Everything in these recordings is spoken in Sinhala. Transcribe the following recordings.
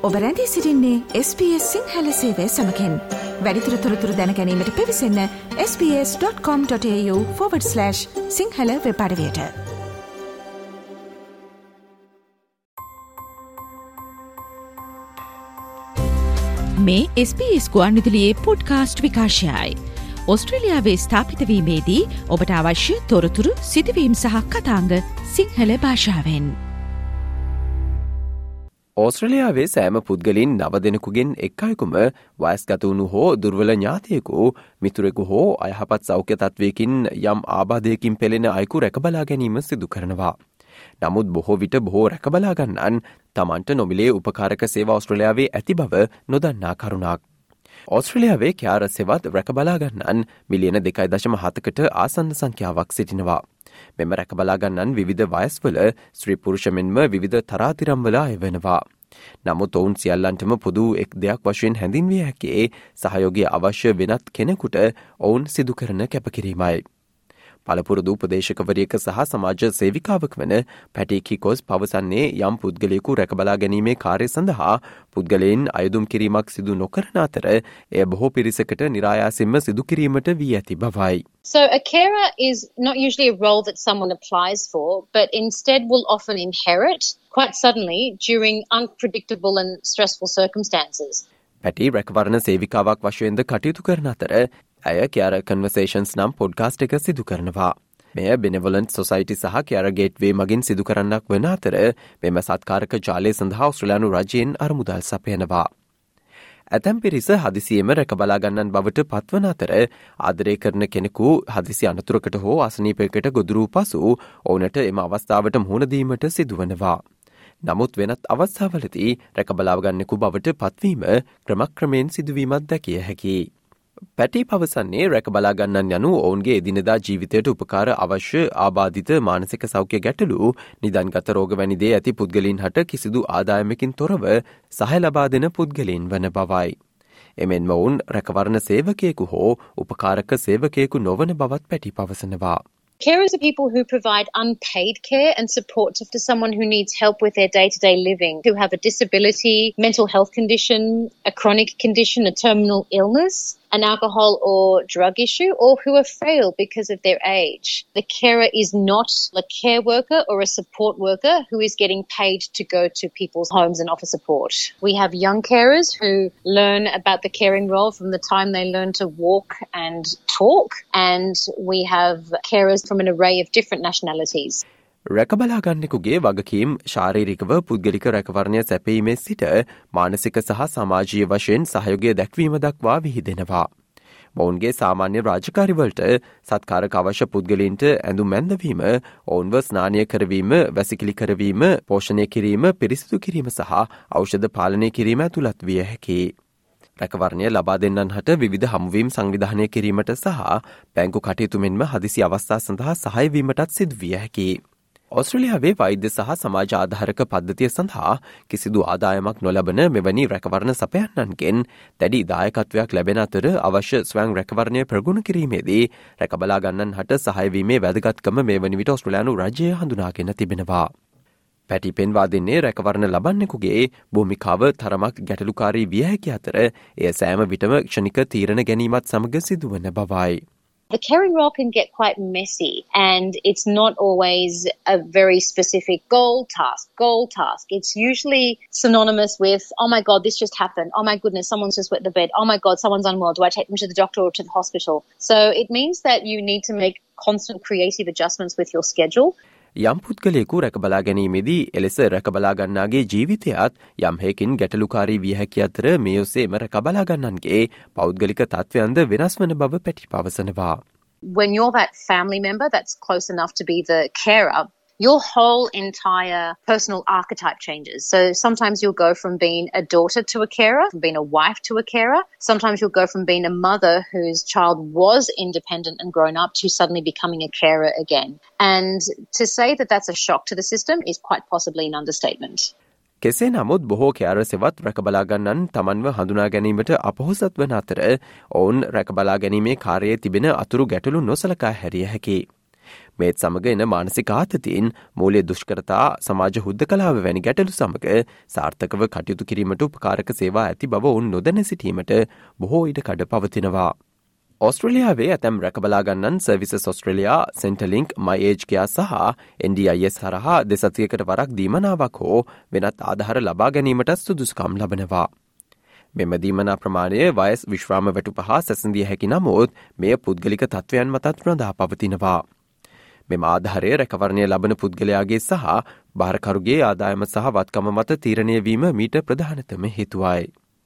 ඔබ රැඳී සිටින්නේ SBS සිංහල සේවය සමගින්. වැඩිදුර තොරතුරු දැන ගැනීමට පිවිසන්න sbs.com.au/සිංහල වෙබ් අඩවියට. මේ SBS ගුවන්විදුලියේ පොඩ්කාස්ට් විකාශයයි. ඔස්ට්‍රේලියාවේ ස්ථාපිත වීමේදී ඔබට අවශ්‍ය තොරතුරු සිදුවීම් සහ කතාංග සිංහල භාෂාවෙන්. ඕස්ට්‍රේලියාවේ සෑම පුද්ගලින් 9 දෙනෙකුගෙන් එක් අයෙකුම වයස්ගත වුණු හෝ දුර්වල ඥාතියෙකු, මිතුරෙකු හෝ අයහපත් සෞඛ්‍ය තත්ත්වයකින් යම් ආබාධයකින් පෙළෙන අයෙකු රැකබලා ගැනීම සිදු කරනවා. නමුත් බොහෝ විට බොහෝ රැකබලා ගන්නන් තමන්ට නොමිලේ උපකාරක සේවා ඕස්ට්‍රේලියාවේ ඇති බව නොදන්නා කරුණක්. ඕස්ට්‍රේලියාවේ කෑර සේවත් රැකබලා ගන්නන් මිලියන 2.7කට ආසන්න සංඛ්‍යාවක් සිටිනවා. මෙම රැකබලා ගන්නන් විවිධ වයස්වල ස්ත්‍රී පුරුෂ මෙන්ම විවිධ තරාතිරම්වල අය වෙනවා. නමුත් ඔවුන් සියල්ලන්ටම පොදු එක් දෙයක් වශයෙන් හැඳින්විය හැකි සහයෝගය අවශ්‍ය වෙනත් කෙනෙකුට ඔවුන් සිදු කරන කැපකිරීමයි. පළපුරුදු උපදේශකවරියක සහ සමාජ සේවිකාවක් වන පැටි කිකොස් පවසන්නේ යම් පුද්ගලයෙකු රැකබලා ගැනීමේ කාර්ය සඳහා පුද්ගලයන් අයදුම් කිරීමක් සිදු නොකරන අතර එය බොහෝ පිරිසකට නිරායාසින්ම සිදු කිරීමට වී ඇති බවයි. So a carer is not usually a role that someone applies for, but instead will often inherit quite suddenly during unpredictable and stressful circumstances. පැටි රැකවරණ සේවිකාවක් වශයෙන්ද කටයුතු කරන අතර ඇය කෑර කන්වර්සේෂන්ස් නම් පොඩ්කාස්ට් එක සිදු කරනවා. මෙය බෙනෙවලන්ට් සොසයිටි සහ කෑර ගේට්වේ මගින් සිදු කරන්නක් වන අතර මෙම සත්කාරක ජාලය සඳහා ඕස්ට්‍රේලියානු රජයෙන් අරමුදල් සපයනවා. ඇතැම් පිරිස හදිසියේම රැකබලා ගන්නන් බවට පත්වන අතර ආදරය කරන කෙනෙකු හදිසි අනතුරකට හෝ අසනීපයකට ගොදුරු පසු ඔවුනට එම අවස්ථාවට මුහුණ දීමට සිදුවනවා. නමුත් වෙනත් අවස්ථාවලදී රැකබලා ගන්නෙකු බවට පත්වීම ක්‍රමක්‍රමයෙන් සිදුවීමක් දැකිය හැකියි. පැටි පවසන්නේ රැකබලා ගන්නන් යනු ඔවුන්ගේ එදිනෙදා ජීවිතයට උපකාර අවශ්‍ය ආබාධිත මානසික සෞඛ්‍ය ගැටලු, නිදන්ගත රෝග වැනි දේ ඇති පුද්ගලයන් හට කිසිදු ආදායමකින් තොරව සහාය ලබා දෙන පුද්ගලයන් වන බවයි. එමෙන්ම ඔවුන් රැකවරණ සේවකයෙකු හෝ උපකාරක සේවකයෙකු නොවන බවත් පැටි පවසනවා. Carers are people who provide unpaid care and support to someone who needs help with their day-to-day living, who have a disability, mental health condition, a chronic condition, a terminal illness, an alcohol or drug issue, or who are frail because of their age. The carer is not a care worker or a support worker who is getting paid to go to people's homes and offer support. We have young carers who learn about the caring role from the time they learn to walk and talk, and we have carers from an array of different nationalities. රැකබලා ගන්නෙකුගේ වගකීම් ශාරීරිකව පුද්ගලික රැකවරණය සැපීමේ සිට මානසික සහ සමාජීය වශයෙන් සහයෝගය දැක්වීම දක්වා විහිදෙනවා. මොවුන්ගේ සාමාන්‍ය රාජකාරිවලට සත්කාරක අවශ්‍ය පුද්ගලයන්ට ඇඳුම් ඇන්දවීම, ඔවුන්ව ස්නානය කරවීම, වැසිකිලි කරවීම, පෝෂණය කිරීම, පිරිසිදු කිරීම සහ ඖෂධ පාලනය කිරීම ඇතුළත් විය හැකියි. රැකවරණය ලබා දෙන්නන් හට විවිධ හමුවීම් සංවිධානය කිරීමට සහ බැංකු කටයුතු මෙන්ම හදිසි අවස්ථා සඳහා සහාය වීමටත් සිදුවිය හැකියි. ඕස්ට්‍රේලියාවේ වෛද්‍ය සහ සමාජ ආධාරක පද්ධතිය සඳහා කිසිදු ආදායමක් නොලබන මෙවැනි රැකවරණ සපයන්නන්ගෙන් දැඩි දායකත්වයක් ලැබෙන අතර අවශ්‍ය ස්වයං රැකවරණය ප්‍රගුණ කිරීමේදී රැකබලා ගන්නන් හට සහාය වීමේ වැදගත්කම මේ වන විට ඕස්ට්‍රේලියානු රජය හඳුනාගෙන තිබෙනවා. පැටි පෙන්වා දෙන්නේ රැකවරණ ලබන්නෙකුගේ භූමිකාව තරමක් ගැටලුකාරී විය හැකි අතර එය සෑම විටම ක්ෂණික තීරණ ගැනීමත් සමග සිදුවන බවයි. The caring role can get quite messy, and it's not always a very specific goal task. It's usually synonymous with, oh my God, this just happened. Oh my goodness, someone's just wet the bed. Oh my God, someone's unwell. Do I take them to the doctor or to the hospital? So it means that you need to make constant creative adjustments with your schedule. යම් පුද්ගලයෙකු රැකබලා ගැනීමේදී එලෙස රැකබලා ගන්නාගේ ජීවිතයත් යම් හේකින් ගැටලුකාරී විය හැකි අතර මේ ඔස්සේම රැකබලා ගන්නන්ගේ පෞද්ගලික තත්ත්වයන්ද වෙනස් වන බව පැටි පවසනවා. When you're that family member that's close enough to be the carer, your whole entire personal archetype changes. So sometimes you'll go from being a daughter to a carer, from being a wife to a carer. Sometimes you'll go from being a mother whose child was independent and grown up to suddenly becoming a carer again. And to say that that's a shock to the system is quite possibly an understatement. කෙසේ නමුත් බොහෝ කෑර සෙවත් රැකබලා ගන්නන් තමන්ව හඳුනා ගැනීමට අපොහොසත් වන අතර ඔවුන් රැකබලා ගැනීමේ කාර්යයේ තිබෙන අතුරු ගැටලු නොසලකා හැරිය හැකියි. මේත් සමග එන මානසික ආතතියෙන් මූල්‍ය දුෂ්කරතා සමාජ හුද්දකලාව වැනි ගැටලු සමග සාර්ථකව කටයුතු කිරීමට උපකාරක සේවා ඇති බව ඔවුන් නොදැන සිටීමට බොහෝ ඉඩකඩ පවතිනවා. ඔස්ට්‍රේලියාවේ ඇතැම් රැකබලාගන්නන් services Australia, Centrelink, My Age Care සහ NDIS හරහා දෙසතියකට වරක් දීමනාවක් හෝ වෙනත් ආධාර ලබා ගැනීමට සුදුසුකම් ලබනවා. මෙම දීමනා ප්‍රමාණය වයස් විශ්‍රාම වැටුප හා සැසඳිය හැකි නමුත් මෙය පුද්ගලික තත්ත්වයන් මතත් රඳා පවතිනවා. මෙම ආධාරය රැකවරණය ලබන පුද්ගලයාගේ සහ භාරකරුගේ ආදායම සහ වත්කම මත තීරණය වීම මීට ප්‍රධානතම හේතුවයි.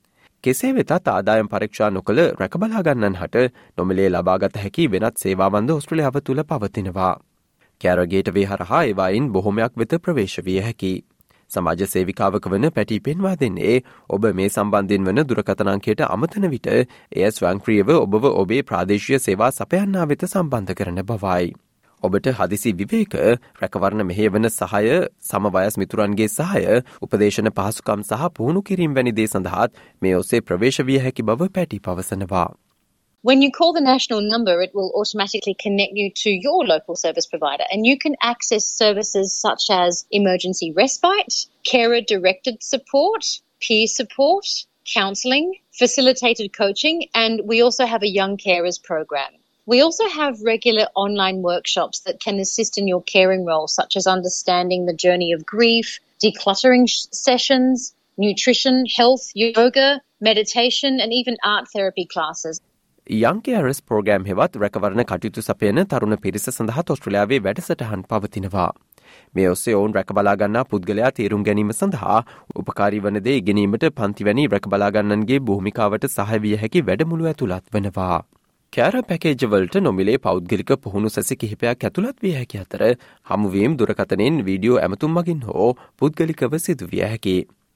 කෙසේ වෙතත් ආදායම් පරීක්ෂා නොකළ රැකබලාගන්නන් හට නොමිලේ ලබාගත හැකි වෙනත් සේවාවන්ද ඔස්ට්‍රේලියාව තුළ පවතිනවා. කෑරගේට වේ හරහා ඒවායින් බොහොමයක් වෙත ප්‍රවේශ විය හැකි. සමාජ සේවිකාවක වන පැටි පෙන්වා දෙන්නේ ඔබ මේ සම්බන්ධයෙන් වන දුරකථනාංකයට අමතන විට එය ස්වයංක්‍රීයව ඔබව ඔබේ ප්‍රාදේශීය සේවා සපයන්නා වෙත සම්බන්ධ කරන බවයි. ඔබට හදිසි විවේක, රැකවරණ මෙහෙයවන සහාය, සමවයස් මිතුරන්ගේ සහාය, උපදේශන පහසුකම් සහ පුහුණු කිරීම වැනි දේ සඳහාත් මේ ඔස්සේ ප්‍රවේශ විය හැකි බව පැටි පවසනවා. When you call the national number, it will automatically connect you to your local service provider and you can access services such as emergency respite, carer-directed support, peer support, counselling, facilitated coaching, and we also have a young carers program. We also have regular online workshops that can assist in your caring role, such as understanding the journey of grief, decluttering sessions, nutrition, health, yoga, meditation, and even art therapy classes. Young Carers programme හෙවත් රැකවරණ කටයුතු සපයන තරුණ පිරිස සඳහා ඔස්ට්‍රේලියාවේ වැඩසටහන් පවතිනවා. මේ ඔස්සේ ඔවුන් රැකබලාගන්නා පුද්ගලයා තේරුම් ගැනීම සඳහා උපකාරී වන දේ ඉගෙනීමට පන්ති වැනි රැකබලාගන්නන්ගේ භූමිකාවට සහාය විය හැකි වැඩමුළු ඇතුළත් වෙනවා. කෑර පැකේජ් වලට නොමිලේ පෞද්ගලික පුහුණු සැසි කිහිපයක් ඇතුළත් විය හැකි අතර හමුවීම් දුරකථනයෙන් වීඩියෝ ඇමතුම් මගින් හෝ පුද්ගලිකව සිදු විය හැකි.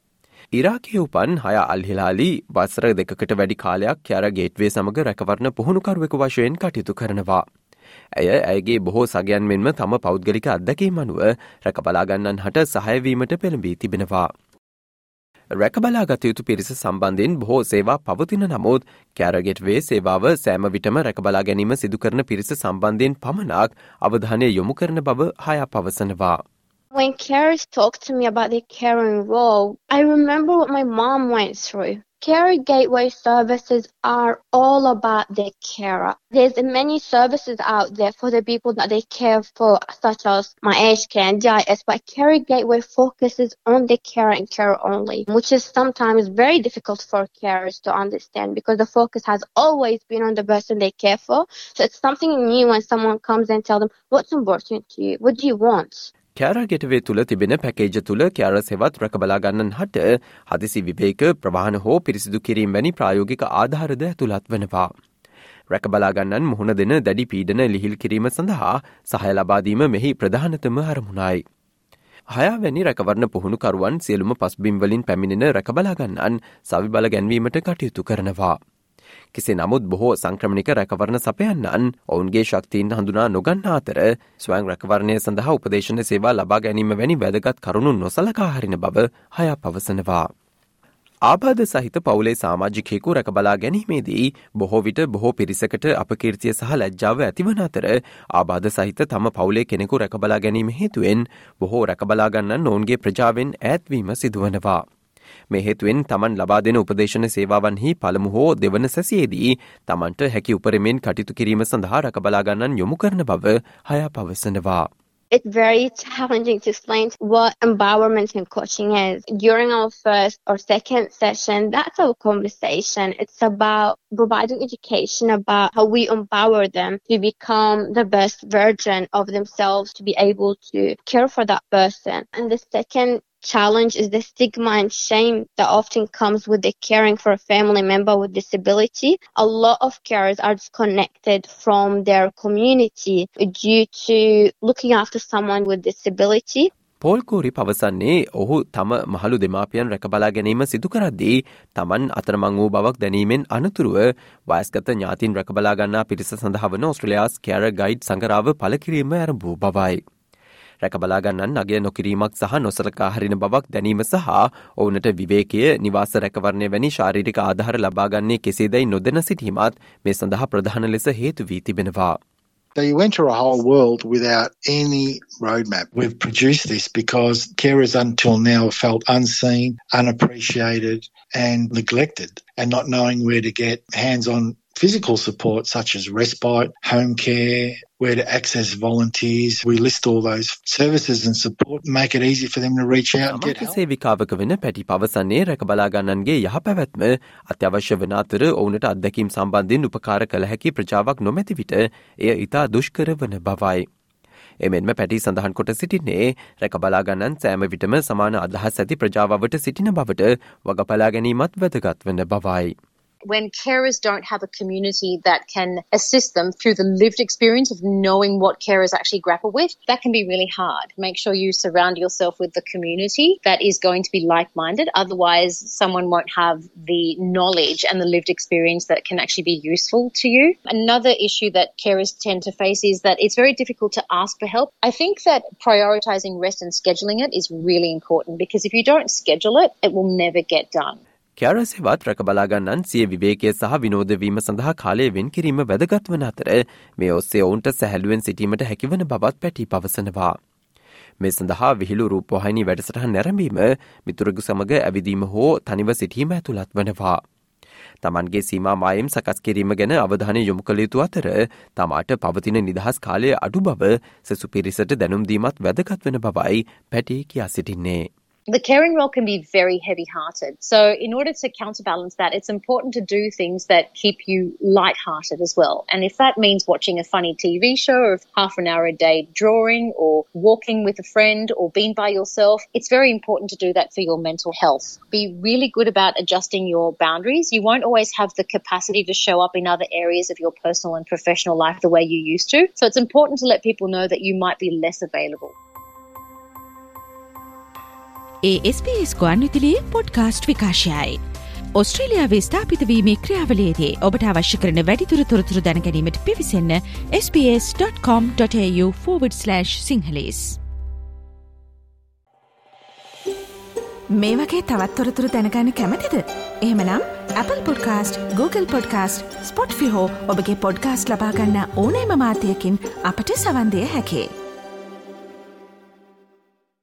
ඉරාකයේ උපන් හය අල්හිලාලි වසර 2කට වැඩි කාලයක් කෑර ගේට්වේ සමග රැකවරණ පුහුණුකරුවෙකු වශයෙන් කටයුතු කරනවා. ඇය ඇයගේ බොහෝ සගයන් මෙන්ම තම පෞද්ගලික අත්දැකීම් අනුව රැකබලාගන්නන් හට සහාය වීමට පෙළඹී තිබෙනවා. රැකබලාගත යුතු පිරිස සම්බන්ධයෙන් බොහෝ සේවා පවතින නමුත් කෑරගෙට්වේ සේවාව සෑම විටම රැකබලා ගැනීම සිදු කරන පිරිස සම්බන්ධයෙන් පමණක් අවධානය යොමු කරන බව හය පවසනවා. When carers talk to me about their caring role, I remember what my mom went through. Carer Gateway services are all about their carer. There's many services out there for the people that they care for, such as My Age Care and DIS, but Carer Gateway focuses on the carer and carer only, which is sometimes very difficult for carers to understand because the focus has always been on the person they care for. So it's something new when someone comes and tells them, what's important to you? What do you want? කෑර ගෙටවේ තුළ තිබෙන පැකේජ තුළ කෑර සෙවත් රැකබලාගන්නන් හට හදිසි විවේක, ප්‍රවාහන හෝ පිරිසිදු කිරීම වැනි ප්‍රායෝගික ආධාරද ඇතුළත් වෙනවා. රැකබලාගන්නන් මුහුණ දෙන දැඩි පීඩන ලිහිල් කිරීම සඳහා සහාය ලබාදීම මෙහි ප්‍රධානතම අරමුණයි. 6 වැනි රැකවරණ පුහුණුකරුවන් සියලුම පසුබිම් වලින් පැමිණෙන රැකබලාගන්නන් සවිබල ගැන්වීමට කටයුතු කරනවා. කෙසේ නමුත් බොහෝ සංක්‍රමණික රැකවරණ සපයන්නන් ඔවුන්ගේ ශක්තියින් හඳුනා නොගන්නා අතර ස්වයං රැකවරණය සඳහා උපදේශන සේවා ලබා ගැනීම වැනි වැදගත් කරුණු නොසලකා හරින බව හය පවසනවා. ආබාධ සහිත පවුලේ සමාජිකයෙකු රැකබලා ගැනීමේදී බොහෝ විට බොහෝ පිරිසකට අපකීර්තිය සහ ලැජ්ජාව ඇතිවන අතර ආබාධ සහිත තම පවුලේ කෙනෙකු රැකබලා ගැනීම හේතුවෙන් බොහෝ රැකබලා ගන්නන් ඔවුන්ගේ ප්‍රජාවෙන් ඈත්වීම සිදුවනවා. මේ හේතුවෙන් තමන් ලබා දෙන උපදේශන සේවාවන්හි පළමු හෝ දෙවන සැසියේදී තමන්ට හැකි උපරිමෙන් කටයුතු කිරීම සඳහා රැකබලා ගන්නන් යොමු කරන බව හය පවසනවා. It's very challenging to explain what empowerment and coaching is. During our first or second session, that's our conversation. It's about providing education about how we empower them to become the best version of themselves, to be able to care for that person. And the second challenge is the stigma and shame that often comes with the caring for a family member with disability. A lot of carers are disconnected from their community due to looking after someone with disability. Paul Corey පවසන්නේ ඔහු තම මහලු දෙමාපියන් රැකබලා ගැනීම සිදු කරද්දී තමන් අතරමං වූ බවක් දැනීමෙන් අනතුරුව වයස්ගත ඥාතීන් රැකබලා ගන්නා පිරිස සඳහා වන ඔස්ට්‍රේලියාස් කෑරර් ගයිඩ් සංගරාව පළ කිරීම ආරම්භ බවයි. රැකබලා ගන්නන් අගය නොකිරීමක් සහ නොසලකා හරින බවක් දැනීම සහ ඔවුනට විවේකය, නිවාස රැකවරණය වැනි ශාරීරික ආධාර ලබාගන්නේ කෙසේදයි නොදැන සිටීමත් මේ සඳහා ප්‍රධාන ලෙස හේතු වී තිබෙනවා. So you enter a whole world without any roadmap. We've produced this because carers until now felt unseen, unappreciated and neglected, and not knowing where to get hands-on physical support such as respite, home care, where to access volunteers. We list all those services and support, make it easy for them to reach out and get help. සේවිකාවක වෙන පැටි පවසන්නේ රැකබලාගන්නන්ගේ යහපැවැත්ම අත්‍යවශ්‍ය වන අතර ඔවුනට අත්දැකීම් සම්බන්ධයෙන් උපකාර කළ හැකි ප්‍රජාවක් නොමැති විට එය ඉතා දුෂ්කර වන බවයි. එමෙන්ම පැටි සඳහන් කොට සිටින්නේ රැකබලාගන්නන් සෑම විටම සමාන අදහස් ඇති ප්‍රජාවට සිටින බවට වගපලා ගැනීමත් වැදගත් වන බවයි. When carers don't have a community that can assist them through the lived experience of knowing what carers actually grapple with, that can be really hard. Make sure you surround yourself with the community that is going to be like-minded. Otherwise, someone won't have the knowledge and the lived experience that can actually be useful to you. Another issue that carers tend to face is that it's very difficult to ask for help. I think that prioritizing rest and scheduling it is really important, because if you don't schedule it, it will never get done. කෑර සේවත් රැකබලාගන්නන් සිය විවේකය සහ විනෝදවීම සඳහා කාලය වෙන් කිරීම වැදගත් වන අතර මේ ඔස්සේ ඔවුන්ට සැහැල්ලුවෙන් සිටීමට හැකිවන බවත් පැටි පවසනවා. මේ සඳහා විහිළු රූපවාහිනී වැඩසටහන් නැරඹීම, මිතුරෙකු සමග ඇවිදීම හෝ තනිව සිටීම ඇතුළත් වනවා. තමන්ගේ සීමා මායම් සකස් කිරීම ගැන අවධානය යොමු කළ යුතු අතර තමාට පවතින නිදහස් කාලය අඩු බව සෙසු පිරිසට දැනුම් දීමත් වැදගත් වන බවයි පැටි කියා සිටින්නේ. The caring role can be very heavy-hearted. So in order to counterbalance that, it's important to do things that keep you light-hearted as well. And if that means watching a funny TV show or half an hour a day drawing or walking with a friend or being by yourself, it's very important to do that for your mental health. Be really good about adjusting your boundaries. You won't always have the capacity to show up in other areas of your personal and professional life the way you used to. So it's important to let people know that you might be less available. SBS ගුවන්විදුලියේ පොඩ්කාස්ට් විකාශයයි. ඔස්ට්‍රේලියාවේ ස්ථාපිත වීමේ ක්‍රියාවලියේදී ඔබට අවශ්‍ය කරන වැඩිදුර තොරතුරු දැන ගැනීමට පිවිසෙන්න sbs.com.au/sinhalese. මේ වගේ තවත් තොරතුරු දැනගන්න කැමතිද? එහෙමනම් Apple Podcast, Google Podcast, Spotify හෝ ඔබගේ පොඩ්කාස්ට් ලබා ගන්න ඕනෑම මාධ්‍යයකින් අපට සවන් දිය හැකියි.